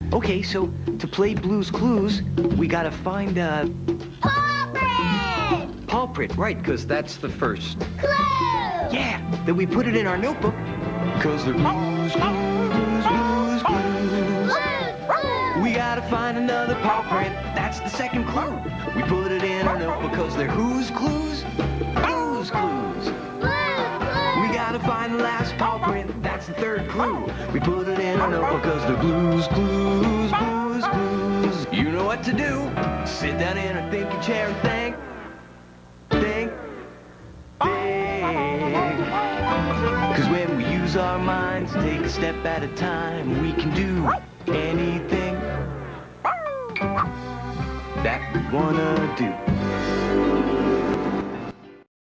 Okay, so to play Blue's Clues, we gotta find, Paw print! paw print, right, because that's the first. Clue! Yeah, then we put it in our notebook. Because they're Blue's Clues, Blue's Clues. Clue! We gotta find another paw print. That's the second clue. We put it in our notebook because they're whose clues? Blue's Clues. We gotta find the last paw print. That's the third clue. We put it in our notebook because they're Blue's Clues, Blue's Clues. You know what to do. Sit down in a thinking chair and think. Think. Think. Because when we use our minds, take a step at a time, we can do anything that we wanna do.